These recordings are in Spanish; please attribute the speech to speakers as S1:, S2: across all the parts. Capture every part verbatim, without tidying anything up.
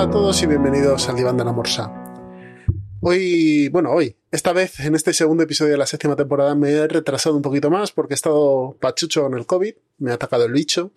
S1: Hola a todos y bienvenidos al Diván de la Morsa. Hoy, bueno, hoy, esta vez en este segundo episodio de la séptima temporada me he retrasado un poquito más porque he estado pachucho con el COVID, me ha atacado el bicho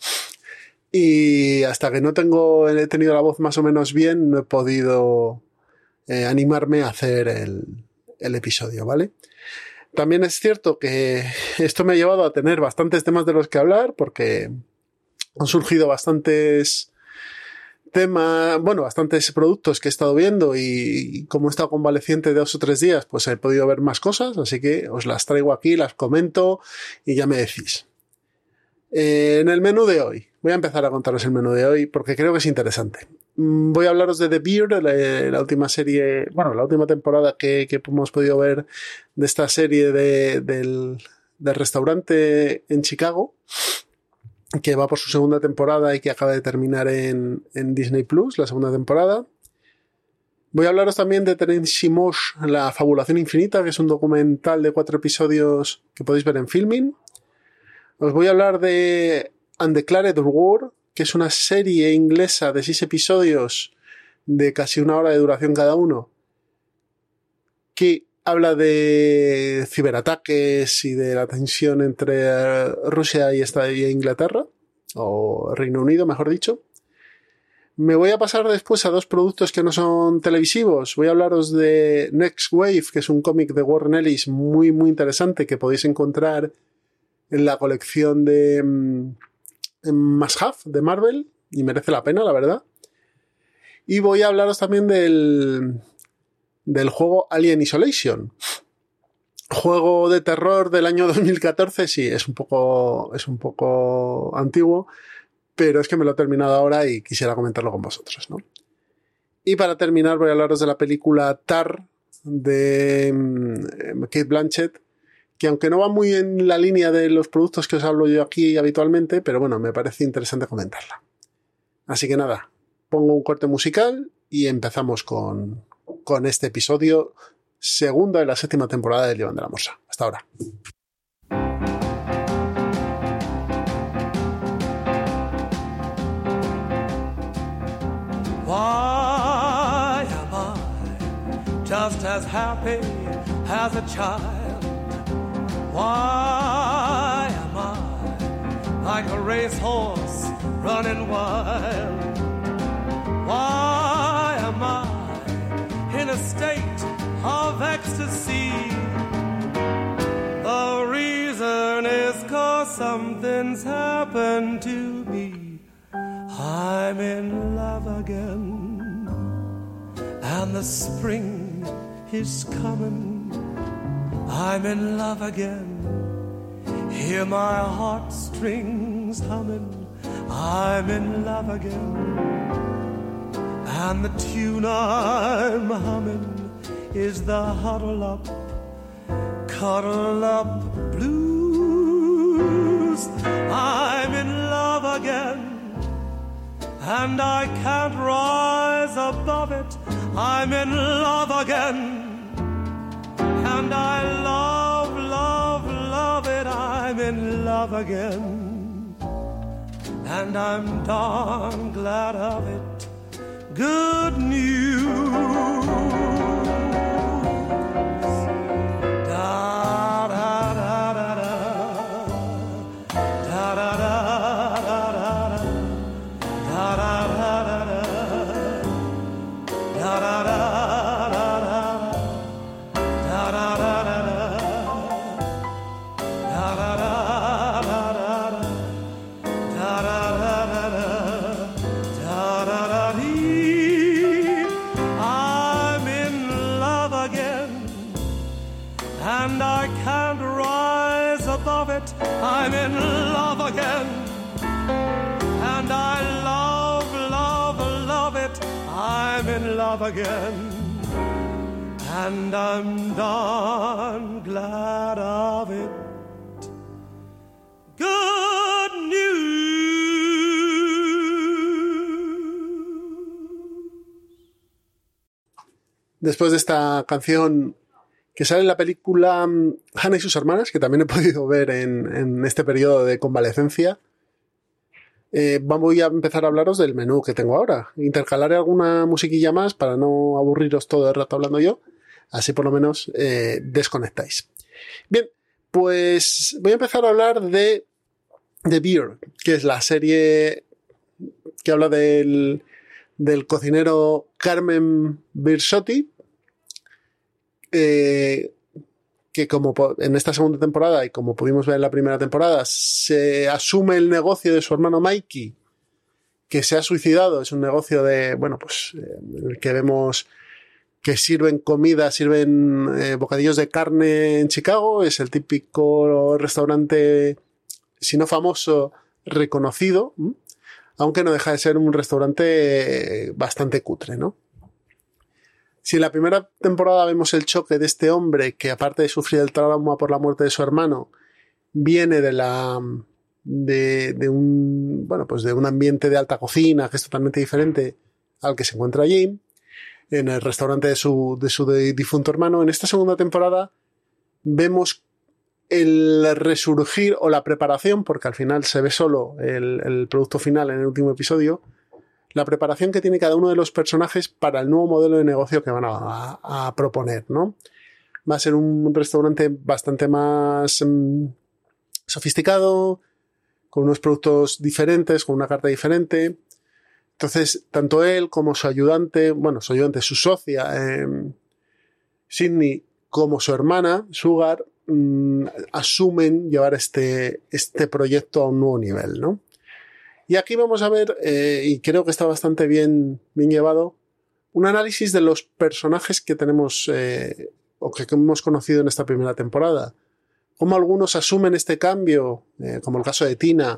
S1: y hasta que no tengo, he tenido la voz más o menos bien no he podido eh, animarme a hacer el, el episodio, ¿vale? También es cierto que esto me ha llevado a tener bastantes temas de los que hablar porque han surgido bastantes temas, bueno, bastantes productos que he estado viendo y como he estado convaleciente de dos o tres días, pues he podido ver más cosas, así que os las traigo aquí, las comento y ya me decís. Eh, en el menú de hoy, voy a empezar a contaros el menú de hoy porque creo que es interesante. Voy a hablaros de The Bear, la, la última serie, bueno, la última temporada que, que hemos podido ver de esta serie de, del, del restaurante en Chicago, que va por su segunda temporada y que acaba de terminar en, en Disney Plus, la segunda temporada. Voy a hablaros también de Terence Mosh, La Fabulación Infinita, que es un documental de cuatro episodios que podéis ver en Filmin. Os voy a hablar de Undeclared War, que es una serie inglesa de seis episodios de casi una hora de duración cada uno, que habla de ciberataques y de la tensión entre Rusia y Inglaterra, o Reino Unido, mejor dicho. Me voy a pasar después a dos productos que no son televisivos. Voy a hablaros de Next Wave, que es un cómic de Warren Ellis muy, muy interesante que podéis encontrar en la colección de um, Must Have de Marvel, y merece la pena, la verdad. Y voy a hablaros también del... del juego Alien Isolation. Juego de terror del año dos mil catorce, sí, es un poco, es un poco antiguo, pero es que me lo he terminado ahora y quisiera comentarlo con vosotros, ¿no? Y para terminar voy a hablaros de la película Tar de um, Cate Blanchett, que aunque no va muy en la línea de los productos que os hablo yo aquí habitualmente, pero bueno, me parece interesante comentarla. Así que nada, pongo un corte musical y empezamos con... con este episodio segundo de la séptima temporada del Diván de la Morsa. Hasta ahora.
S2: Why am I just as happy as a child? Why am I like a racehorse running wild? Why am I in a state of ecstasy? The reason is 'cause something's happened to me. I'm in love again, and the spring is coming. I'm in love again, hear my heartstrings humming. I'm in love again, and the tune I'm humming is the Huddle Up, Cuddle Up Blues. I'm in love again, and I can't rise above it. I'm in love again, and I love, love, love it. I'm in love again, and I'm darn glad of it. Good news. Da da da da da. Da da da da da. Da da da da da. Da da da da da. Da da da da da. Da da da da da. Da da da da da. Da da da dee. I'm in love again, and I can't rise above it. I'm in love again, and I love, love, love it. I'm in love again, and I'm darn glad of it. Good news.
S1: Después de esta canción que sale en la película Hannah y sus hermanas, que también he podido ver en, en este periodo de convalecencia, eh, voy a empezar a hablaros del menú que tengo ahora. Intercalaré alguna musiquilla más para no aburriros todo el rato hablando yo, así por lo menos eh, desconectáis. Bien, pues voy a empezar a hablar de The Bear, que es la serie que habla del, del cocinero Carmen Birsotti, eh, que como en esta segunda temporada y como pudimos ver en la primera temporada, se asume el negocio de su hermano Mikey, que se ha suicidado. Es un negocio de, bueno, pues en el que vemos que sirven comida, sirven eh, bocadillos de carne en Chicago. Es el típico restaurante, si no famoso, reconocido, ¿m? Aunque no deja de ser un restaurante bastante cutre, ¿no? Si en la primera temporada vemos el choque de este hombre que, aparte de sufrir el trauma por la muerte de su hermano, viene de la de, de un bueno pues de un ambiente de alta cocina que es totalmente diferente al que se encuentra allí en el restaurante de su de su difunto hermano. En esta segunda temporada vemos el resurgir o la preparación, porque al final se ve solo el, el producto final en el último episodio, la preparación que tiene cada uno de los personajes para el nuevo modelo de negocio que van a, a, a proponer, ¿no? Va a ser un restaurante bastante más mmm, sofisticado, con unos productos diferentes, con una carta diferente. Entonces, tanto él como su ayudante, bueno, su ayudante, su socia, eh, Sydney, como su hermana, Sugar, mmm, asumen llevar este, este proyecto a un nuevo nivel, ¿no? Y aquí vamos a ver, eh, y creo que está bastante bien, bien llevado, un análisis de los personajes que tenemos eh, o que hemos conocido en esta primera temporada. Cómo algunos asumen este cambio, eh, como el caso de Tina,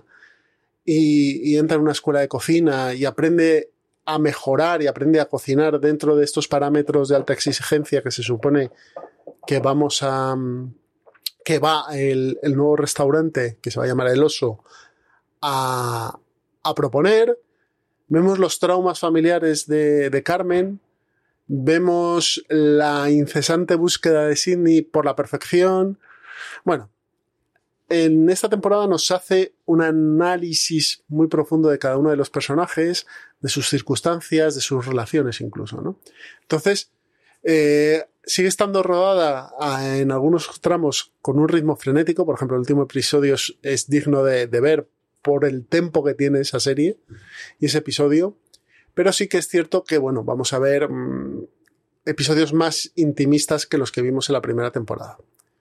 S1: y, y entra en una escuela de cocina y aprende a mejorar y aprende a cocinar dentro de estos parámetros de alta exigencia que se supone que vamos a... que va el, el nuevo restaurante, que se va a llamar El Oso, a... a proponer. Vemos los traumas familiares de, de Carmen, vemos la incesante búsqueda de Sydney por la perfección. Bueno, en esta temporada nos hace un análisis muy profundo de cada uno de los personajes, de sus circunstancias, de sus relaciones incluso, ¿no? Entonces, eh, sigue estando rodada a, en algunos tramos con un ritmo frenético. Por ejemplo, el último episodio es, es digno de, de ver por el tempo que tiene esa serie y ese episodio, pero sí que es cierto que, bueno, vamos a ver mmm, episodios más intimistas que los que vimos en la primera temporada,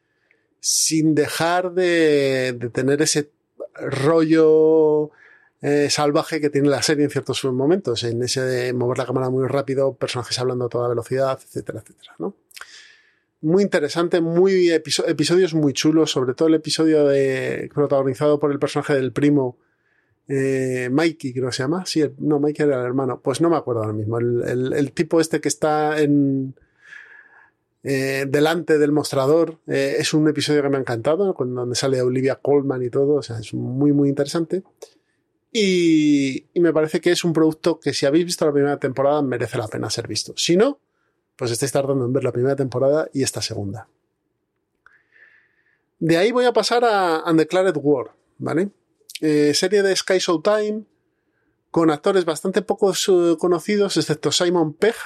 S1: sin dejar de, de tener ese rollo eh, salvaje que tiene la serie en ciertos momentos, en ese de mover la cámara muy rápido, personajes hablando a toda velocidad, etcétera, etcétera, ¿no? Muy interesante, muy episo- episodios muy chulos, sobre todo el episodio de, protagonizado por el personaje del primo, eh, Mikey, creo que se llama. Sí, el, no, Mikey era el hermano. Pues no me acuerdo ahora mismo. El, el, el tipo este que está en eh, delante del mostrador, eh, es un episodio que me ha encantado, ¿no? Donde sale Olivia Colman y todo. O sea, es muy, muy interesante. Y, y me parece que es un producto que, si habéis visto la primera temporada, merece la pena ser visto. Si no, pues estáis tardando en ver la primera temporada y esta segunda. De ahí voy a pasar a Undeclared War, ¿vale? Eh, serie de Sky Showtime con actores bastante poco uh, conocidos, excepto Simon Pegg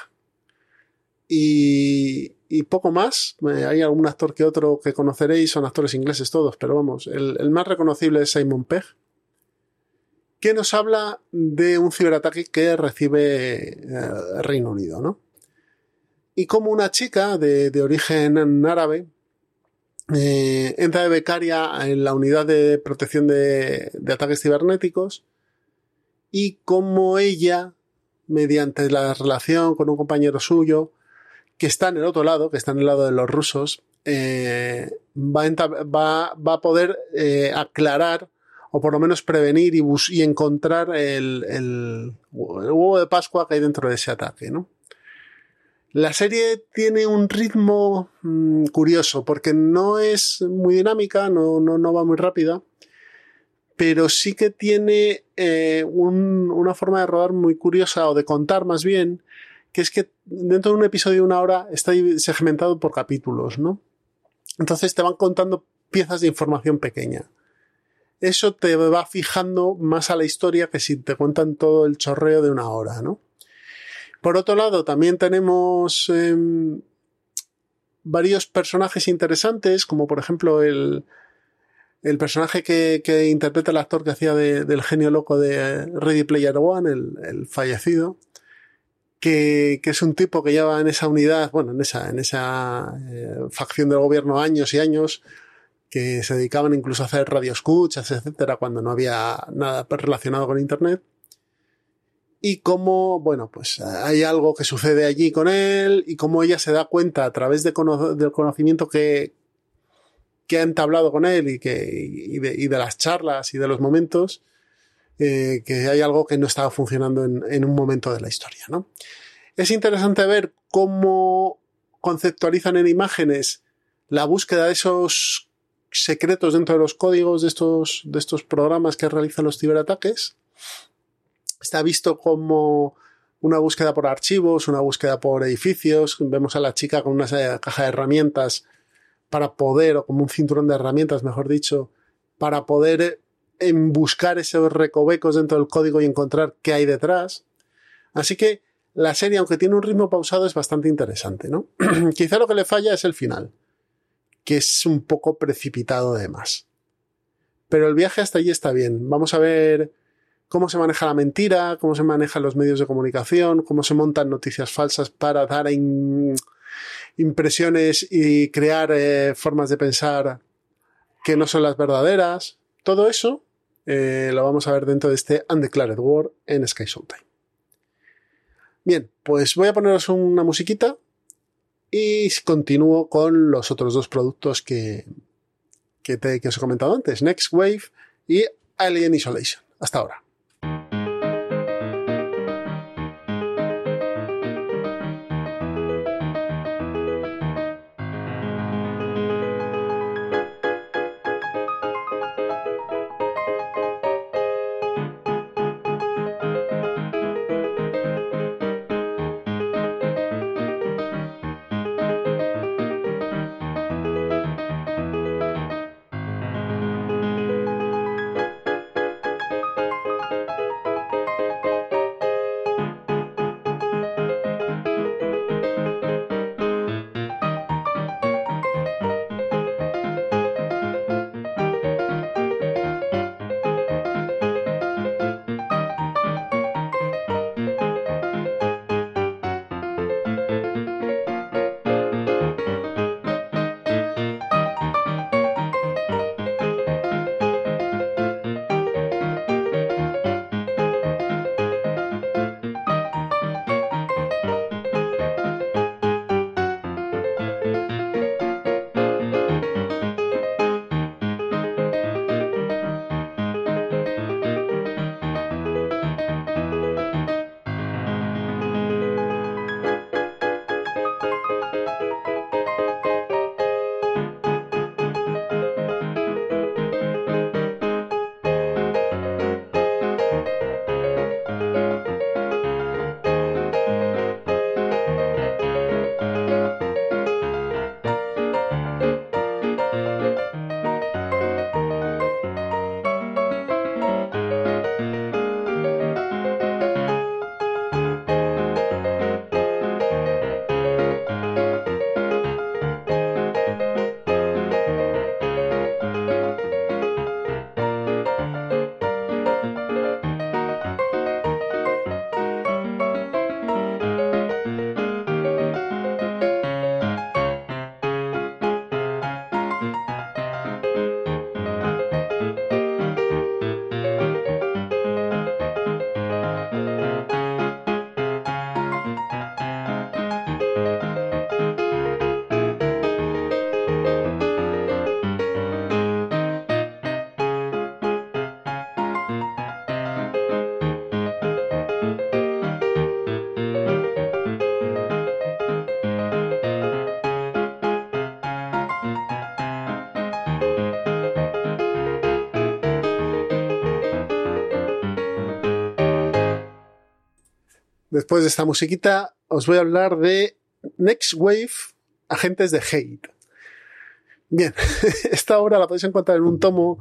S1: y, y poco más. Eh, hay algún actor que otro que conoceréis, son actores ingleses todos, pero vamos, el, el más reconocible es Simon Pegg, que nos habla de un ciberataque que recibe eh, Reino Unido, ¿no? Y como una chica de, de origen árabe eh, entra de becaria en la unidad de protección de, de ataques cibernéticos, y como ella, mediante la relación con un compañero suyo que está en el otro lado, que está en el lado de los rusos, eh, va, a va, va a poder eh, aclarar o por lo menos prevenir y, bus y encontrar el, el, el huevo de Pascua que hay dentro de ese ataque, ¿no? La serie tiene un ritmo mmm, curioso, porque no es muy dinámica, no, no, no va muy rápida, pero sí que tiene eh, un, una forma de rodar muy curiosa, o de contar más bien, que es que dentro de un episodio de una hora está segmentado por capítulos, ¿no? Entonces te van contando piezas de información pequeña. eso te va fijando más a la historia que si te cuentan todo el chorreo de una hora, ¿no? Por otro lado, también tenemos eh, varios personajes interesantes, como por ejemplo el, el personaje que, que interpreta el actor que hacía de, del genio loco de Ready Player One, el, el fallecido, que, que es un tipo que lleva en esa unidad, bueno, en esa, en esa eh, facción del gobierno años y años, que se dedicaban incluso a hacer radioescuchas, etcétera, cuando no había nada relacionado con Internet. Y cómo, bueno, pues hay algo que sucede allí con él y cómo ella se da cuenta a través de cono- del conocimiento que, que ha entablado con él y, que, y, de, y de las charlas y de los momentos, eh, que hay algo que no estaba funcionando en, en un momento de la historia, ¿no? Es interesante ver cómo conceptualizan en imágenes la búsqueda de esos secretos dentro de los códigos de estos, de estos programas que realizan los ciberataques. Está visto como una búsqueda por archivos, una búsqueda por edificios. Vemos a la chica con una caja de herramientas para poder, o como un cinturón de herramientas, mejor dicho, para poder en buscar esos recovecos dentro del código y encontrar qué hay detrás. Así que la serie, aunque tiene un ritmo pausado, es bastante interesante, ¿no? Quizá lo que le falla es el final, que es un poco precipitado de más. Pero el viaje hasta allí está bien. Vamos a ver cómo se maneja la mentira, cómo se manejan los medios de comunicación, cómo se montan noticias falsas para dar in- impresiones y crear eh, formas de pensar que no son las verdaderas. Todo eso eh, lo vamos a ver dentro de este Undeclared War en Sky Showtime. Bien, pues voy a poneros una musiquita y continúo con los otros dos productos que, que, te, que os he comentado antes, Next Wave y Alien Isolation. Hasta ahora. Después de esta musiquita, os voy a hablar de Next Wave, Agentes de Hate. Bien, esta obra la podéis encontrar en un tomo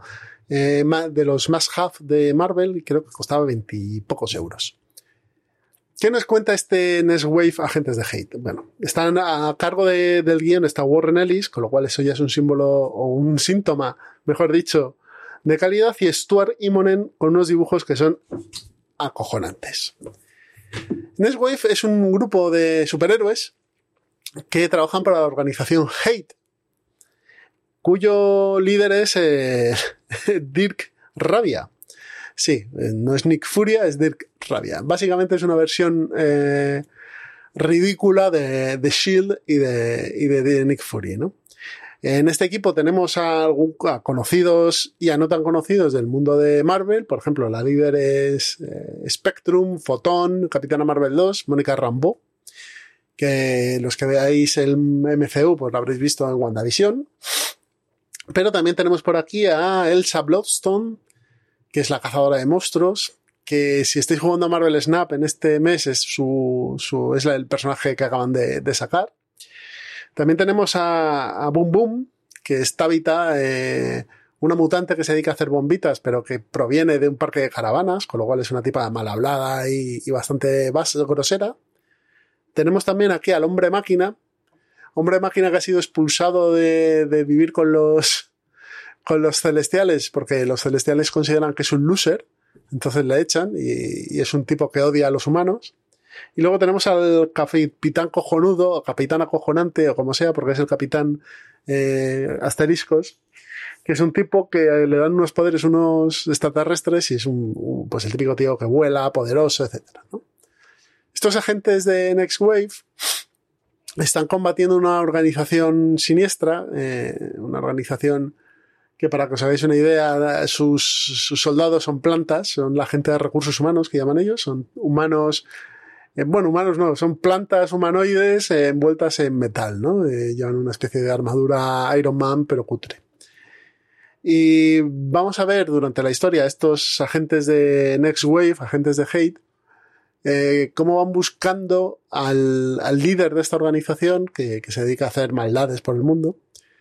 S1: eh, de los must-have de Marvel, y creo que costaba veintipocos euros. ¿Qué nos cuenta este Next Wave Agentes de Hate? Bueno, están a cargo de, del guión está Warren Ellis, con lo cual eso ya es un símbolo o un síntoma, mejor dicho, de calidad, y Stuart Immonen con unos dibujos que son acojonantes. Next Wave es un grupo de superhéroes que trabajan para la organización Hate, cuyo líder es eh, Dirk Rabia. Sí, no es Nick Furia, es Dirk Rabia. Básicamente es una versión eh, ridícula de, de S H I E L D y de, y de, de Nick Fury, ¿no? En este equipo tenemos a, algún, a conocidos y a no tan conocidos del mundo de Marvel. Por ejemplo, la líder es eh, Spectrum, Photon, Capitana Marvel dos, Mónica Rambeau, que los que veáis el M C U pues lo habréis visto en WandaVision. Pero también tenemos por aquí a Elsa Bloodstone, que es la cazadora de monstruos, que si estáis jugando a Marvel Snap en este mes es, su, su, es el personaje que acaban de, de sacar. También tenemos a, a Boom Boom, que es Tabitha, eh, una mutante que se dedica a hacer bombitas, pero que proviene de un parque de caravanas, con lo cual es una tipa mal hablada y, y bastante grosera. Tenemos también aquí al Hombre Máquina, Hombre Máquina que ha sido expulsado de, de vivir con los, con los Celestiales, porque los Celestiales consideran que es un loser, entonces le echan, y, y es un tipo que odia a los humanos. Y luego tenemos al Capitán Cojonudo, o Capitán Acojonante, o como sea, porque es el Capitán eh, Asteriscos, que es un tipo que le dan unos poderes, unos extraterrestres, y es un, un pues el típico tío que vuela, poderoso, etcétera, ¿no? Estos agentes de Next Wave están combatiendo una organización siniestra, eh, una organización que, para que os hagáis una idea, sus, sus soldados son plantas, son la gente de recursos humanos que llaman ellos, son humanos. Bueno, humanos no, son plantas humanoides eh, envueltas en metal, ¿no? Eh, llevan una especie de armadura Iron Man, pero cutre. Y vamos a ver durante la historia estos agentes de Next Wave, agentes de Hate, eh, cómo van buscando al, al líder de esta organización que, que se dedica a hacer maldades por el mundo,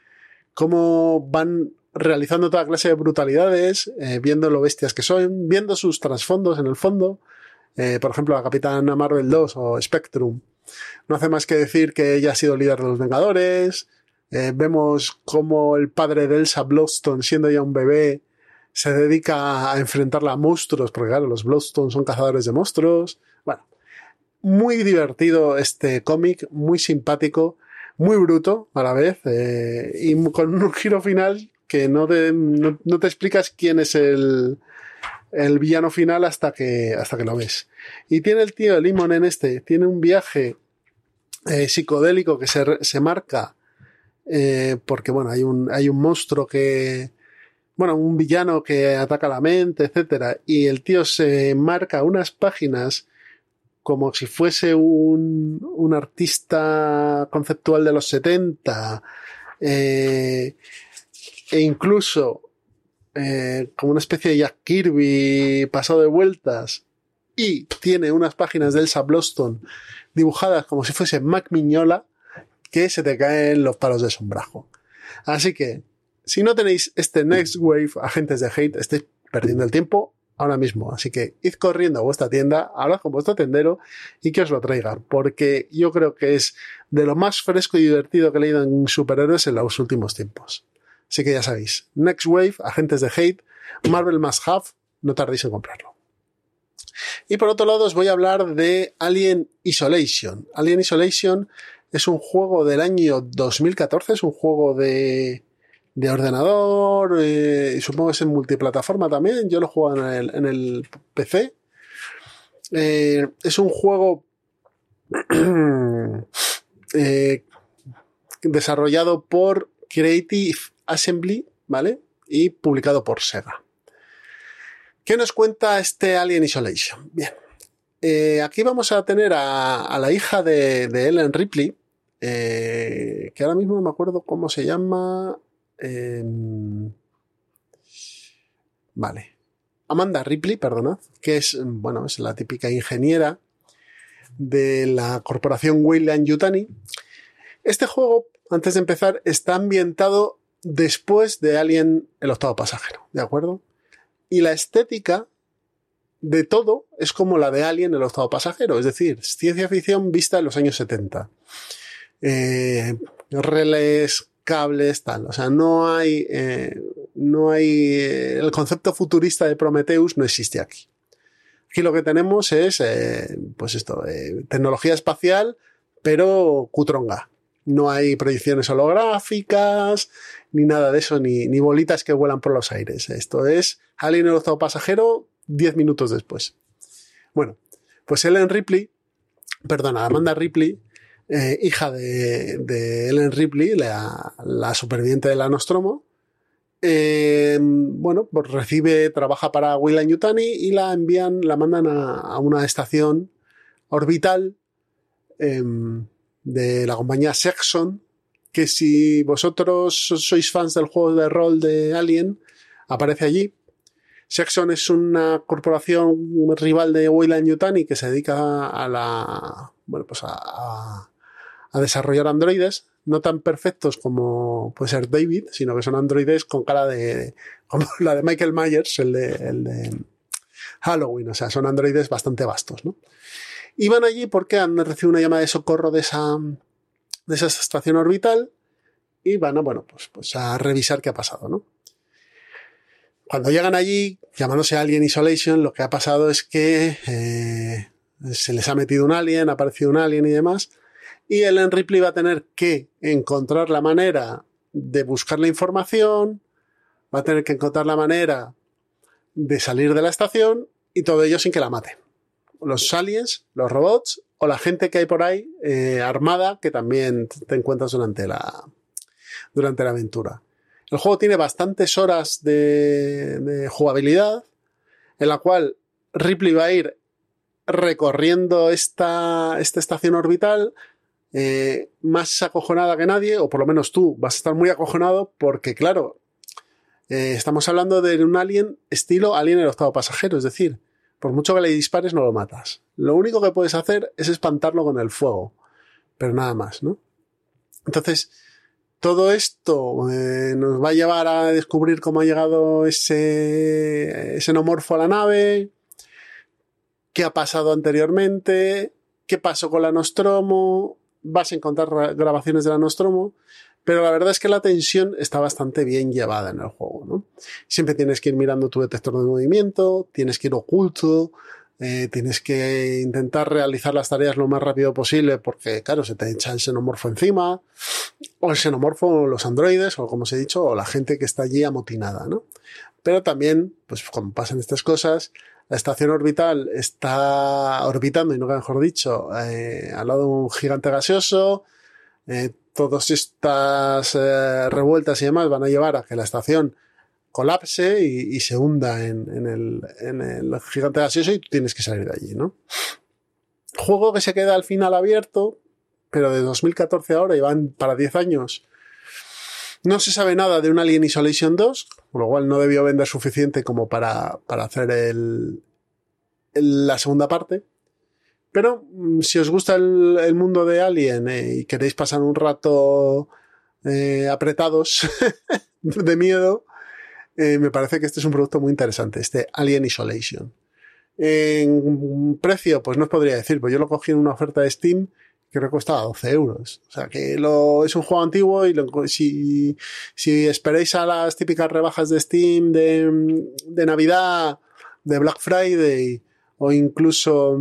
S1: cómo van realizando toda clase de brutalidades, eh, viendo lo bestias que son, viendo sus trasfondos en el fondo. Eh, por ejemplo, la Capitana Marvel dos o Spectrum no hace más que decir que ella ha sido líder de los Vengadores. Eh, vemos cómo el padre de Elsa Bloodstone, siendo ya un bebé, se dedica a enfrentarla a monstruos, porque claro, los Bloodstone son cazadores de monstruos. Bueno, muy divertido este cómic, muy simpático, muy bruto a la vez, eh, y con un giro final que no te, no, no te explicas quién es el... el villano final hasta que, hasta que lo ves. Y tiene el tío, el Limon en este, tiene un viaje eh, psicodélico que se, se marca eh, porque, bueno, hay un, hay un monstruo que, bueno, un villano que ataca la mente, etcétera, y el tío se marca unas páginas como si fuese un, un artista conceptual de los setenta, eh, e incluso Eh, como una especie de Jack Kirby pasado de vueltas, y tiene unas páginas de Elsa Bloodstone dibujadas como si fuese Mac Mignola, que se te caen los palos de sombrajo. Así que, si no tenéis este Next Wave Agentes de Hate, estáis perdiendo el tiempo ahora mismo. Así que id corriendo a vuestra tienda, hablad con vuestro tendero y que os lo traigan, porque yo creo que es de lo más fresco y divertido que he leído en superhéroes en los últimos tiempos. Así que ya sabéis, Next Wave, Agentes de Hate, Marvel Must Have, no tardéis en comprarlo. Y por otro lado os voy a hablar de Alien Isolation. Alien Isolation es un juego del año dos mil catorce, es un juego de, de ordenador, eh, y supongo que es en multiplataforma también, yo lo juego en el, en el P C. Eh, es un juego eh, desarrollado por Creative Assembly, ¿vale? Y publicado por Sega. ¿Qué nos cuenta este Alien Isolation? Bien, eh, aquí vamos a tener a, a la hija de, de Ellen Ripley, eh, que ahora mismo no me acuerdo cómo se llama. Eh, vale, Amanda Ripley, perdonad, que es, bueno, es la típica ingeniera de la corporación Weyland Yutani. Este juego, antes de empezar, está ambientado después de Alien, el octavo pasajero, ¿de acuerdo? Y la estética de todo es como la de Alien, el octavo pasajero, es decir, ciencia ficción vista en los años setenta. Eh, relés, cables, tal. O sea, no hay, eh, no hay, eh, el concepto futurista de Prometheus no existe aquí. Aquí lo que tenemos es, eh, pues esto, eh, tecnología espacial, pero cutronga. No hay proyecciones holográficas, ni nada de eso, ni, ni bolitas que vuelan por los aires. Esto es Alien, el octavo pasajero, diez minutos después. Bueno, pues Ellen Ripley, perdona, Amanda Ripley, eh, hija de, de Ellen Ripley, la, la superviviente de la Nostromo, eh, bueno, pues recibe, trabaja para Weyland-Yutani y la envían, la mandan a, a una estación orbital eh, de la compañía Sexon, que si vosotros sois fans del juego de rol de Alien, aparece allí. Sexon es una corporación rival de Weyland-Yutani que se dedica a la, bueno, pues a, a, a desarrollar androides, no tan perfectos como puede ser David, sino que son androides con cara de, de como la de Michael Myers, el de, el de Halloween, o sea, son androides bastante vastos, ¿no? Y van allí porque han recibido una llamada de socorro de esa, de esa estación orbital y van a, bueno, pues, pues a revisar qué ha pasado, ¿no? Cuando llegan allí, llamándose Alien Isolation, lo que ha pasado es que eh, se les ha metido un alien, ha aparecido un alien y demás, y Ellen Ripley va a tener que encontrar la manera de buscar la información, va a tener que encontrar la manera de salir de la estación, y todo ello sin que la maten. Los aliens, los robots, o la gente que hay por ahí eh, armada, que también te encuentras durante la, durante la aventura. El juego tiene bastantes horas de, de jugabilidad, en la cual Ripley va a ir recorriendo esta, esta estación orbital eh, más acojonada que nadie, o por lo menos tú vas a estar muy acojonado porque, claro, eh, estamos hablando de un alien estilo Alien el octavo pasajero, es decir, por mucho que le dispares no lo matas. Lo único que puedes hacer es espantarlo con el fuego, pero nada más, ¿no? Entonces, todo esto eh, nos va a llevar a descubrir cómo ha llegado ese, ese xenomorfo a la nave, qué ha pasado anteriormente, qué pasó con la Nostromo, vas a encontrar grabaciones de la Nostromo, pero la verdad es que la tensión está bastante bien llevada en el juego, ¿no? Siempre tienes que ir mirando tu detector de movimiento, tienes que ir oculto, eh, tienes que intentar realizar las tareas lo más rápido posible porque, claro, se te echa el xenomorfo encima, o el xenomorfo, o los androides, o como os he dicho, o la gente que está allí amotinada, ¿no? Pero también, pues como pasan estas cosas, la estación orbital está orbitando, y no mejor dicho, eh, al lado de un gigante gaseoso. Eh, todas estas eh, revueltas y demás van a llevar a que la estación colapse y, y se hunda en, en, el, en el gigante gaseoso y tú tienes que salir de allí, ¿no? Juego que se queda al final abierto, pero de dos mil catorce ahora y van para diez años. No se sabe nada de un Alien Isolation dos, con lo cual no debió vender suficiente como para, para hacer el, el, la segunda parte. Pero si os gusta el, el mundo de Alien eh, y queréis pasar un rato eh, apretados de miedo, eh, me parece que este es un producto muy interesante, este Alien Isolation. En precio, pues no os podría decir, pues yo lo cogí en una oferta de Steam que me costaba doce euros. O sea que lo, es un juego antiguo y lo, si, si esperáis a las típicas rebajas de Steam de, de Navidad, de Black Friday o incluso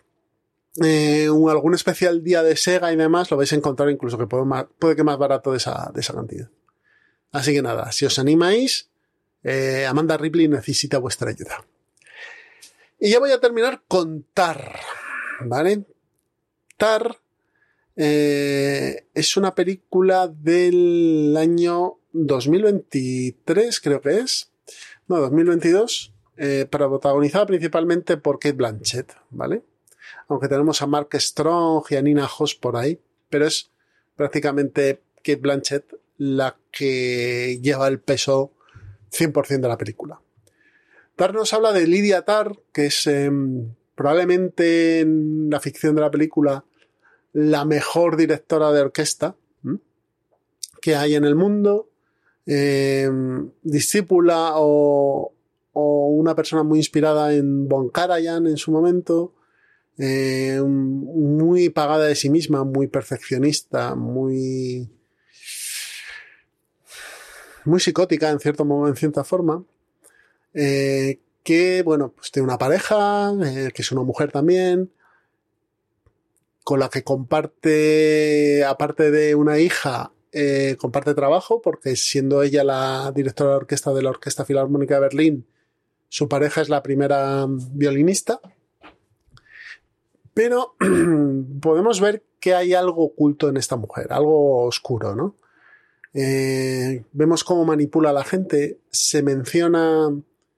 S1: eh, un, algún especial día de Sega y demás, lo vais a encontrar incluso que puede, más, puede que más barato de esa, de esa cantidad. Así que nada, si os animáis, eh, Amanda Ripley necesita vuestra ayuda. Y ya voy a terminar con Tar, ¿vale? Tar eh, es una película del año dos mil veintitrés, creo que es. No, dos mil veintidós, eh, protagonizada principalmente por Cate Blanchett, ¿vale? Aunque tenemos a Mark Strong y a Nina Hoss por ahí, pero es prácticamente Cate Blanchett la que lleva el peso cien por ciento de la película. Tar nos habla de Lydia Tar, que es eh, probablemente en la ficción de la película la mejor directora de orquesta ¿m? que hay en el mundo. eh, discípula o, o una persona muy inspirada en Von Karajan en su momento, eh, muy pagada de sí misma, muy perfeccionista, muy, muy psicótica en cierto modo, en cierta forma, eh, que, bueno, pues tiene una pareja, eh, que es una mujer también, con la que comparte, aparte de una hija, eh, comparte trabajo, porque siendo ella la directora de orquesta de la Orquesta Filarmónica de Berlín, su pareja es la primera violinista. Pero podemos ver que hay algo oculto en esta mujer, algo oscuro, ¿no? Eh, vemos cómo manipula a la gente, se menciona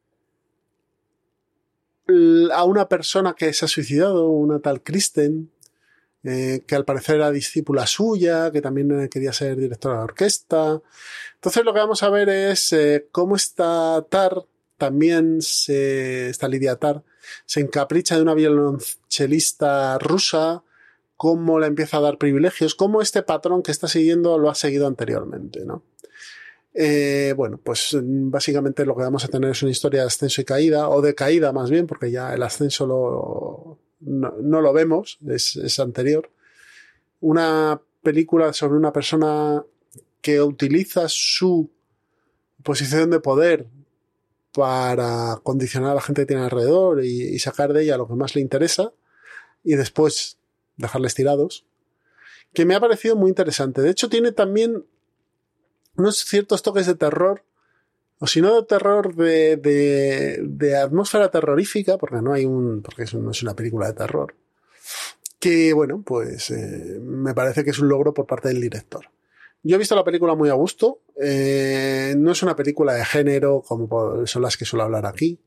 S1: a una persona que se ha suicidado, una tal Kristen, eh, que al parecer era discípula suya, que también quería ser directora de orquesta. Entonces lo que vamos a ver es eh, cómo esta Tar, también se, esta Lidia Tar, se encapricha de una violonchelista rusa, cómo le empieza a dar privilegios, cómo este patrón que está siguiendo lo ha seguido anteriormente, ¿no? Eh, bueno, pues básicamente lo que vamos a tener es una historia de ascenso y caída, o de caída más bien, porque ya el ascenso lo, no, no lo vemos, es, es anterior. Una película sobre una persona que utiliza su posición de poder para condicionar a la gente que tiene alrededor y, y sacar de ella lo que más le interesa y después dejarles tirados, que me ha parecido muy interesante. De hecho, tiene también unos ciertos toques de terror, o si no de terror, de, de, de atmósfera terrorífica, porque no hay un, porque eso no es una película de terror, que bueno, pues eh, me parece que es un logro por parte del director. Yo he visto la película muy a gusto, eh, no es una película de género como son las que suelo hablar aquí,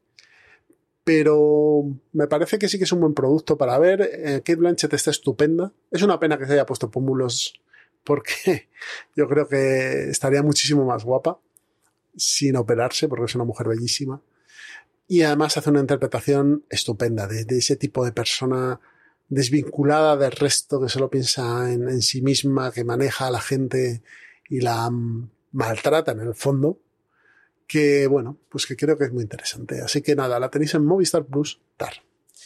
S1: pero me parece que sí que es un buen producto para ver. eh, Cate Blanchett está estupenda, es una pena que se haya puesto pómulos porque yo creo que estaría muchísimo más guapa sin operarse, porque es una mujer bellísima, y además hace una interpretación estupenda de, de ese tipo de persona desvinculada del resto, que solo piensa en, en sí misma, que maneja a la gente y la um, maltrata en el fondo, que bueno, pues que creo que es muy interesante. Así que nada, la tenéis en Movistar Plus, Tar.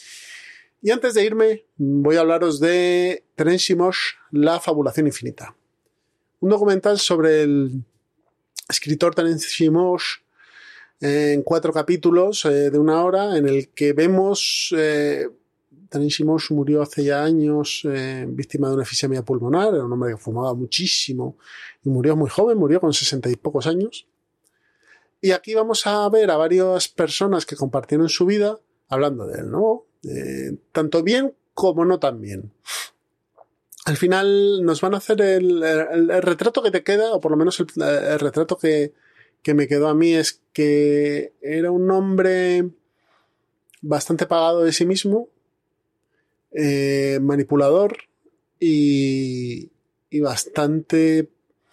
S1: Y antes de irme, voy a hablaros de Terence Mosh, La fabulación infinita. Un documental sobre el escritor Terence Mosh, eh, en cuatro capítulos eh, de una hora, en el que vemos... Eh, Terence Mosh murió hace ya años eh, víctima de una efisema pulmonar, era un hombre que fumaba muchísimo y murió muy joven, murió con sesenta y pocos años. Y aquí vamos a ver a varias personas que compartieron su vida hablando de él, ¿no? Eh, tanto bien como no tan bien. Al final nos van a hacer el, el, el retrato que te queda, o por lo menos el, el retrato que, que me quedó a mí, es que era un hombre bastante pagado de sí mismo, eh, manipulador y, y bastante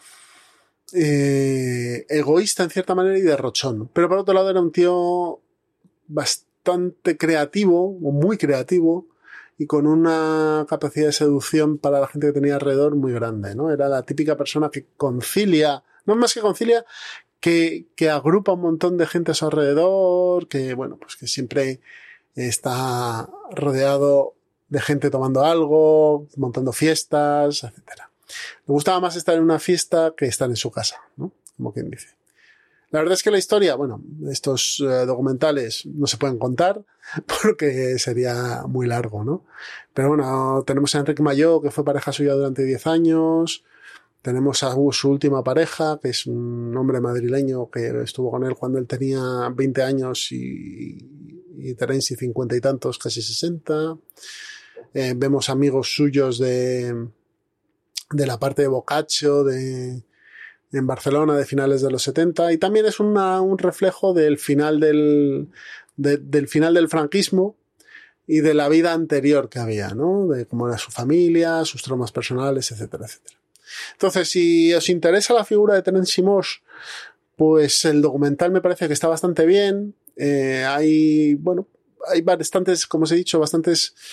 S1: eh, egoísta en cierta manera y derrochón. Pero por otro lado era un tío bastante creativo, o muy creativo, y con una capacidad de seducción para la gente que tenía alrededor muy grande, ¿no? Era la típica persona que concilia, no más que concilia, que, que agrupa un montón de gente a su alrededor, que, bueno, pues que siempre está rodeado de gente tomando algo, montando fiestas, etcétera. Me gustaba más estar en una fiesta que estar en su casa, ¿no? Como quien dice. La verdad es que la historia, bueno, estos eh, documentales no se pueden contar porque sería muy largo, ¿no? Pero bueno, tenemos a Enric Mayó, que fue pareja suya durante diez años. Tenemos a su última pareja, que es un hombre madrileño que estuvo con él cuando él tenía veinte años y, y Terence cincuenta y tantos, casi sesenta. Eh, vemos amigos suyos de, de la parte de Boccaccio, de, en Barcelona, de finales de los setenta, y también es una, un reflejo del final del, de, del final del franquismo y de la vida anterior que había, ¿no? De cómo era su familia, sus traumas personales, etcétera, etcétera. Entonces, si os interesa la figura de Terence Mosh, pues el documental me parece que está bastante bien. Eh, hay, bueno, hay bastantes, como os he dicho, bastantes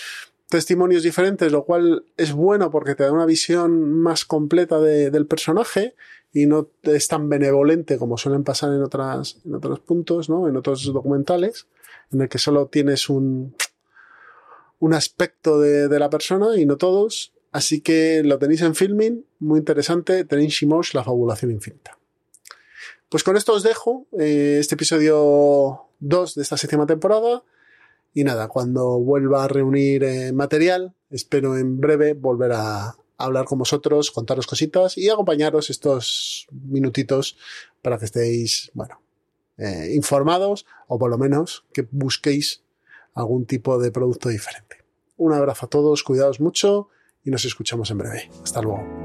S1: testimonios diferentes, lo cual es bueno porque te da una visión más completa de, del personaje y no es tan benevolente como suelen pasar en otras, en otros puntos, ¿no? En otros documentales, en el que solo tienes un, un aspecto de, de la persona y no todos. Así que lo tenéis en Filmin, muy interesante, tenéis Shimosh, la fabulación infinita. Pues con esto os dejo eh, este episodio dos de esta séptima temporada. Y nada, cuando vuelva a reunir eh, material, espero en breve volver a hablar con vosotros, contaros cositas y acompañaros estos minutitos para que estéis, bueno, eh, informados o por lo menos que busquéis algún tipo de producto diferente. Un abrazo a todos, cuidaos mucho y nos escuchamos en breve. Hasta luego.